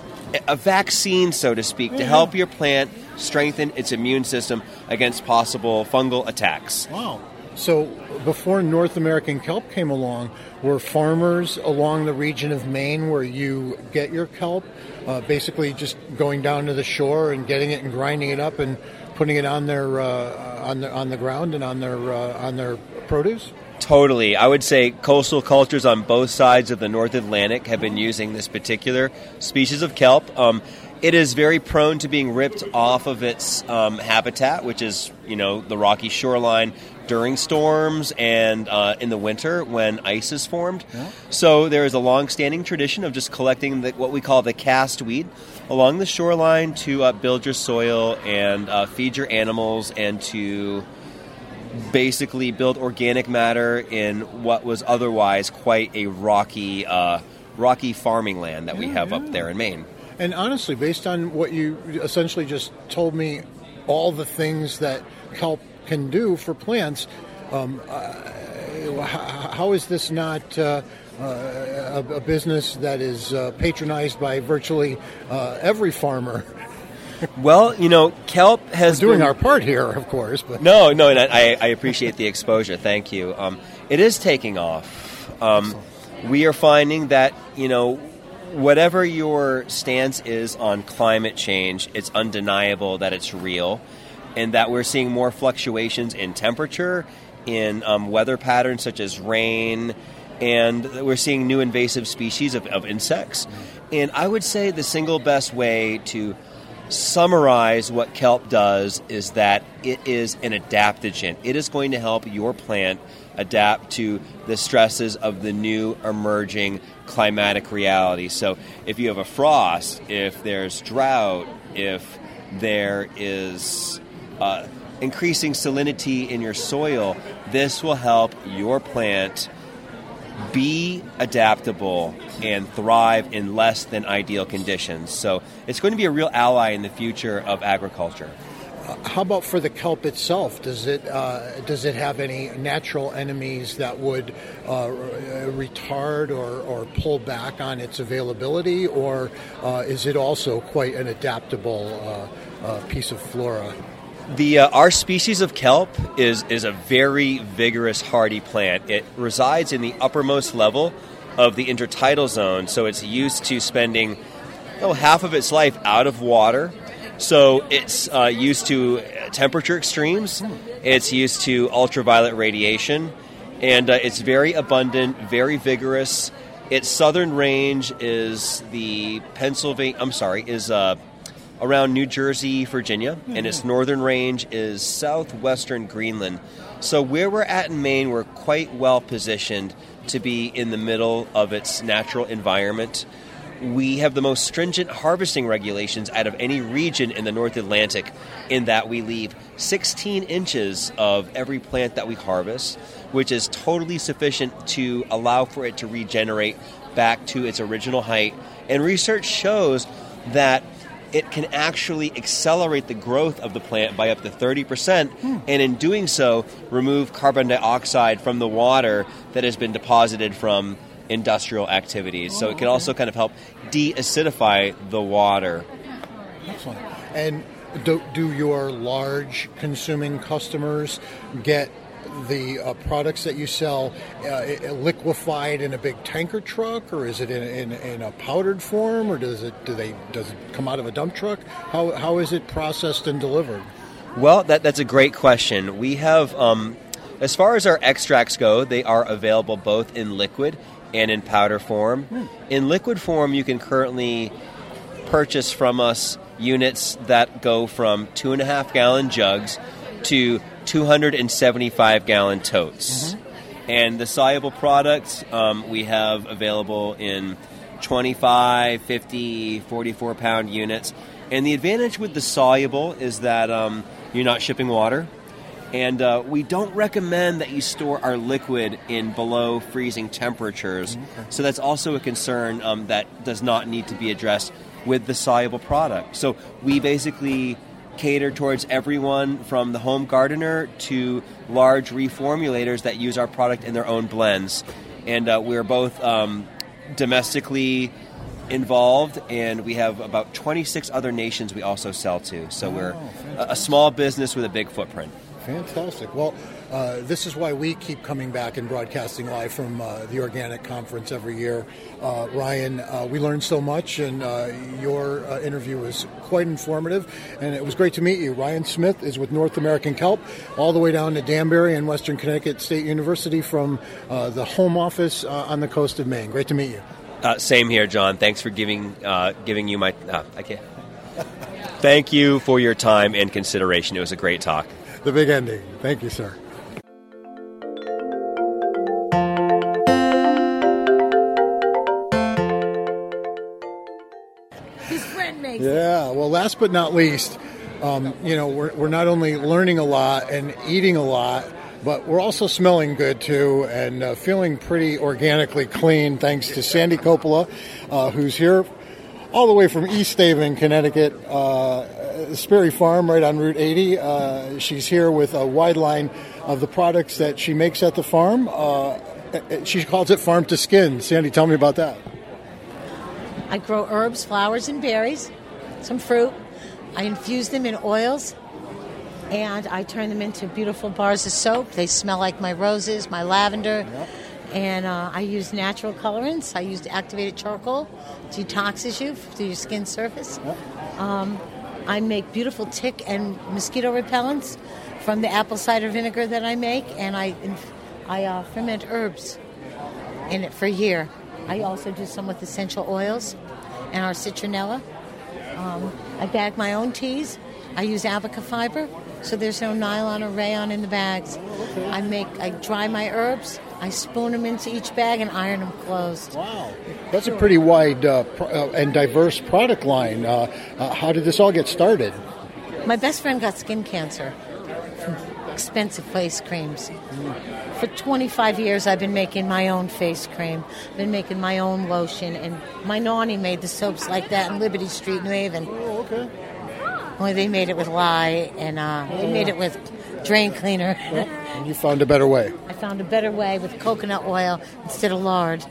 a vaccine, so to speak, to help your plant strengthen its immune system against possible fungal attacks. Wow. So before North American kelp came along, were farmers along the region of Maine where you get your kelp uh, basically just going down to the shore and getting it and grinding it up and putting it on their uh, on the on the ground and on their uh, on their produce? Totally. I would say coastal cultures on both sides of the North Atlantic have been using this particular species of kelp. Um, it is very prone to being ripped off of its um, habitat, which is, you know, the rocky shoreline during storms and uh, in the winter when ice is formed. Yeah. So there is a long-standing tradition of just collecting the, what we call the castweed along the shoreline to uh, build your soil and uh, feed your animals and to basically build organic matter in what was otherwise quite a rocky, uh, rocky farming land that we yeah, have yeah. up there in Maine. And honestly, based on what you essentially just told me, all the things that kelp can do for plants, um, uh, how is this not uh, uh, a, a business that is uh, patronized by virtually uh, every farmer? Well, you know, kelp has We're doing been... our part here, of course. But No, no, and I, I appreciate the exposure. Thank you. Um, it is taking off. Um, we are finding that, you know, whatever your stance is on climate change, it's undeniable that it's real, and that we're seeing more fluctuations in temperature, in um, weather patterns such as rain, and we're seeing new invasive species of, of insects. And I would say the single best way to summarize what kelp does is that it is an adaptogen. It is going to help your plant adapt to the stresses of the new emerging climatic reality. So if you have a frost, if there's drought, if there is uh, increasing salinity in your soil, this will help your plant be adaptable and thrive in less than ideal conditions. So it's going to be a real ally in the future of agriculture. Uh, how about for the kelp itself? Does it uh, does it have any natural enemies that would uh, retard or, or pull back on its availability, or uh, is it also quite an adaptable uh, uh, piece of flora? The uh, our species of kelp is is a very vigorous, hardy plant. It resides in the uppermost level of the intertidal zone, so it's used to spending oh, half of its life out of water. So it's uh, used to temperature extremes. It's used to ultraviolet radiation, and uh, it's very abundant, very vigorous. Its southern range is the Pennsylvania. I'm sorry, is. Uh, around New Jersey, Virginia, mm-hmm. and its northern range is southwestern Greenland. So where we're at in Maine, we're quite well positioned to be in the middle of its natural environment. We have the most stringent harvesting regulations out of any region in the North Atlantic, in that we leave sixteen inches of every plant that we harvest, which is totally sufficient to allow for it to regenerate back to its original height. And research shows that it can actually accelerate the growth of the plant by up to thirty percent, hmm. and in doing so, remove carbon dioxide from the water that has been deposited from industrial activities. Oh, so it can okay. also kind of help de-acidify the water. Excellent. And do, do your large consuming customers get the uh, products that you sell uh, liquefied in a big tanker truck, or is it in, in, in a powdered form, or does it do they does it come out of a dump truck? How how is it processed and delivered? Well, that that's a great question. We have, um, as far as our extracts go, they are available both in liquid and in powder form. Hmm. In liquid form, you can currently purchase from us units that go from two and a half gallon jugs to two hundred seventy-five gallon totes. Mm-hmm. And the soluble products um, we have available in twenty-five, fifty, forty-four pound units. And the advantage with the soluble is that um, you're not shipping water. And uh, we don't recommend that you store our liquid in below freezing temperatures. Okay. So that's also a concern um, that does not need to be addressed with the soluble product. So we basically cater towards everyone from the home gardener to large reformulators that use our product in their own blends. And uh, we're both um, domestically involved, and we have about twenty-six other nations we also sell to. So oh, we're a, a small business with a big footprint. Fantastic. Well, uh, this is why we keep coming back and broadcasting live from uh, the Organic Conference every year. Uh, Ryan, uh, we learned so much, and uh, your uh, interview was quite informative, and it was great to meet you. Ryan Smith is with North American Kelp, all the way down to Danbury and Western Connecticut State University from uh, the home office uh, on the coast of Maine. Great to meet you. Uh, same here, John. Thanks for giving uh, giving you my... Uh, I can't. Thank you for your time and consideration. It was a great talk. The big ending. Thank you, sir. His friend makes Yeah, well, last but not least, um, you know, we're, we're not only learning a lot and eating a lot, but we're also smelling good, too, and uh, feeling pretty organically clean, thanks to Sandy Coppola, uh, who's here all the way from East Haven, Connecticut, uh, Sperry Farm right on Route eighty. Uh, she's here with a wide line of the products that she makes at the farm. Uh, she calls it Farm to Skin. Sandy, tell me about that. I grow herbs, flowers, and berries, some fruit. I infuse them in oils, and I turn them into beautiful bars of soap. They smell like my roses, my lavender. Yep. And uh, I use natural colorants. I use activated charcoal, detoxes you to your skin surface. Yep. Um, I make beautiful tick and mosquito repellents from the apple cider vinegar that I make, and I I uh, ferment herbs in it for a year. I also do some with essential oils and our citronella. Um, I bag my own teas. I use abaca fiber, so there's no nylon or rayon in the bags. Okay. I make I dry my herbs. I spoon them into each bag and iron them closed. Wow. That's a pretty wide uh, pro- uh, and diverse product line. Uh, uh, how did this all get started? My best friend got skin cancer from expensive face creams. Mm. For twenty-five years, I've been making my own face cream, been making my own lotion, and my nanny made the soaps like that in Liberty Street, New Haven. Oh, okay. Only they made it with lye, and uh, oh, they made it with drain cleaner. Well, and you found a better way. I found a better way with coconut oil instead of lard.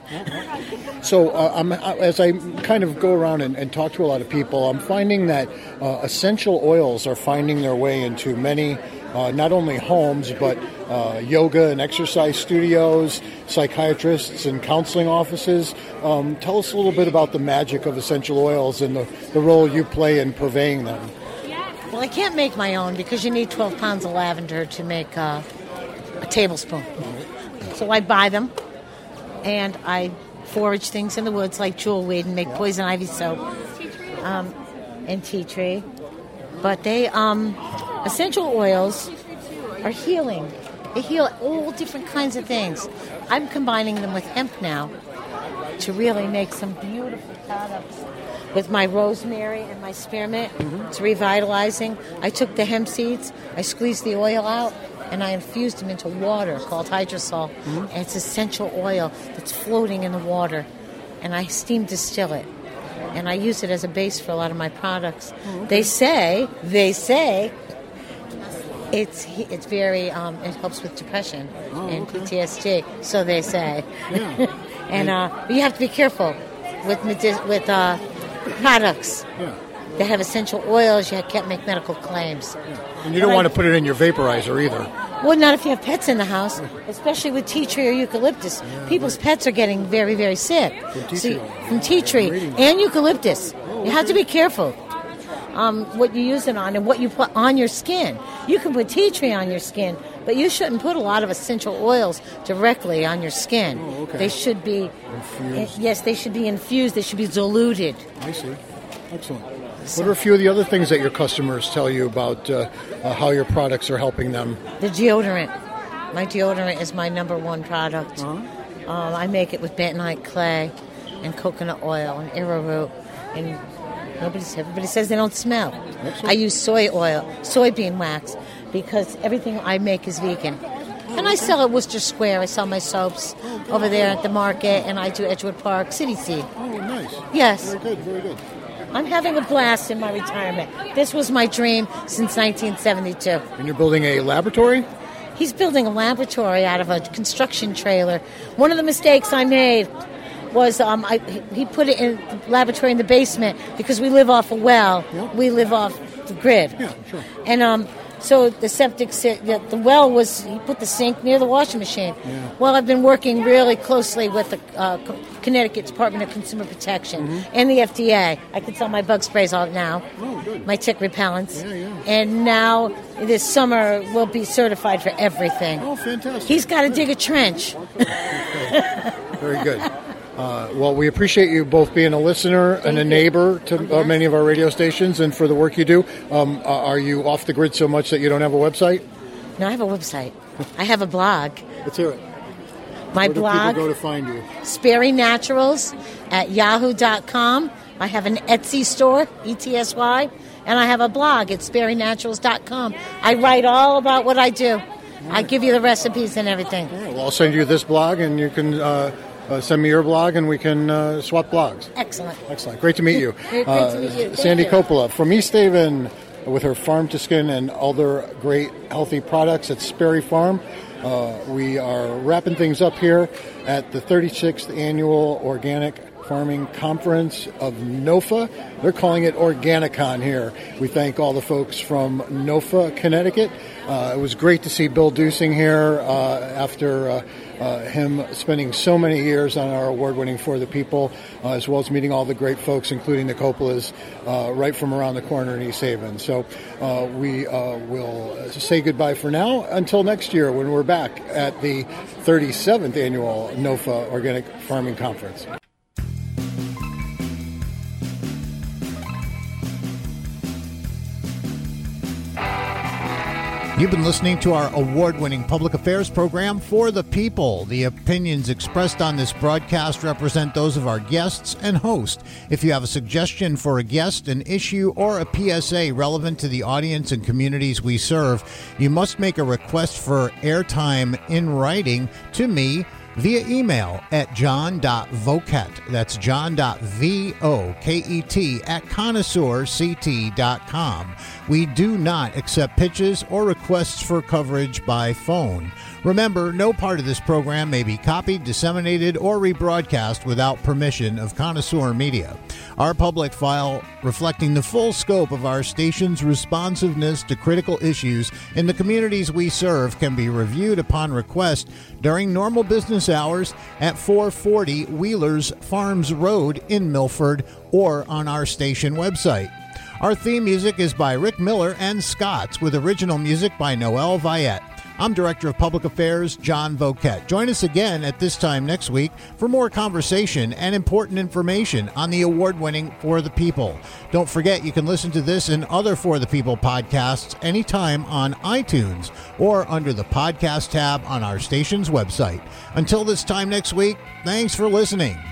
So uh, I'm, as I kind of go around and, and talk to a lot of people, I'm finding that uh, essential oils are finding their way into many, uh, not only homes, but uh, yoga and exercise studios, psychiatrists and counseling offices. Um, tell us a little bit about the magic of essential oils and the, the role you play in purveying them. Well, I can't make my own because you need twelve pounds of lavender to make uh, a tablespoon. So I buy them, and I forage things in the woods like jewelweed and make poison ivy soap um, and tea tree. But they, um, essential oils are healing. They heal all different kinds of things. I'm combining them with hemp now to really make some beautiful products. With my rosemary and my spearmint, mm-hmm. It's revitalizing. I took the hemp seeds, I squeezed the oil out, and I infused them into water called hydrosol. Mm-hmm. And it's essential oil that's floating in the water. And I steam distill it. And I use it as a base for a lot of my products. Oh, okay. They say, they say, it's it's very, um, it helps with depression oh, and okay. P T S D, so they say. Yeah. and uh, you have to be careful with with uh, products yeah. that have essential oils. You can't make medical claims. Yeah. And you don't but want I, to put it in your vaporizer either. Well, not if you have pets in the house, especially with tea tree or eucalyptus. Yeah, People's right. pets are getting very, very sick. From tea so, tree. From tea tree and eucalyptus. Oh, you have to be careful um, what you use it on and what you put on your skin. You can put tea tree on your skin, but you shouldn't put a lot of essential oils directly on your skin. Oh, okay. They should be, infused. Yes, they should be infused. They should be diluted. I see. Excellent. What are a few of the other things that your customers tell you about uh, uh, how your products are helping them? The deodorant. My deodorant is my number one product. Uh-huh. Um, I make it with bentonite clay and coconut oil and arrowroot, and nobody's, everybody says they don't smell. Excellent. I use soy oil, soybean wax, because everything I make is vegan. And I sell at Worcester Square. I sell my soaps over there at the market, and I do Edgewood Park, City Seed. Oh, nice. Yes. Very good, very good. I'm having a blast in my retirement. This was my dream since nineteen seventy-two. And you're building a laboratory? He's building a laboratory out of a construction trailer. One of the mistakes I made was um, I, he put it in the laboratory in the basement because we live off a well. Yep. We live off the grid. Yeah, sure. And um, so the septic, the, the well was, he put the sink near the washing machine. Yeah. Well, I've been working really closely with the uh, Connecticut Department of Consumer Protection mm-hmm. and the F D A. I can sell my bug sprays out now, oh, good. my tick repellents. Yeah, yeah. And now this summer we'll be certified for everything. Oh, fantastic. He's got to dig a trench. Okay. Very good. Uh, well, we appreciate you both being a listener and a neighbor to uh, many of our radio stations and for the work you do. Um, uh, are you off the grid so much that you don't have a website? No, I have a website. I have a blog. Let's hear it. My Where do blog, people go to find you? Sperry Naturals at yahoo dot com. I have an Etsy store, E T S Y, and I have a blog at sperry naturals dot com. I write all about what I do. Right. I give you the recipes and everything. All right. Well, I'll send you this blog, and you can uh, uh, send me your blog, and we can uh, swap blogs. Excellent. Excellent. Great to meet you. Great uh, to meet you. Thank Sandy you. Coppola from East Haven with her Farm to Skin and other great healthy products at Sperry Farm. Uh, we are wrapping things up here at the thirty-sixth Annual Organic Farming Conference of NOFA. They're calling it Organicon here. We thank all the folks from NOFA, Connecticut. Uh, it was great to see Bill Dusing here uh, after uh, uh, him spending so many years on our award-winning For the People, uh, as well as meeting all the great folks, including the Coppolas, uh, right from around the corner in East Haven. So uh, we uh, will say goodbye for now until next year when we're back at the thirty-seventh Annual NOFA Organic Farming Conference. You've been listening to our award-winning public affairs program, For the People. The opinions expressed on this broadcast represent those of our guests and host. If you have a suggestion for a guest, an issue, or a P S A relevant to the audience and communities we serve, you must make a request for airtime in writing to me via email at john.voket, that's john.voket at connoisseur c t dot com. We do not accept pitches or requests for coverage by phone. Remember, no part of this program may be copied, disseminated, or rebroadcast without permission of Connoisseur Media. Our public file, reflecting the full scope of our station's responsiveness to critical issues in the communities we serve, can be reviewed upon request during normal business hours at four forty Wheelers Farms Road in Milford or on our station website. Our theme music is by Rick Miller and Scots, with original music by Noel Viette. I'm Director of Public Affairs, John Voket. Join us again at this time next week for more conversation and important information on the award-winning For the People. Don't forget you can listen to this and other For the People podcasts anytime on iTunes or under the podcast tab on our station's website. Until this time next week, thanks for listening.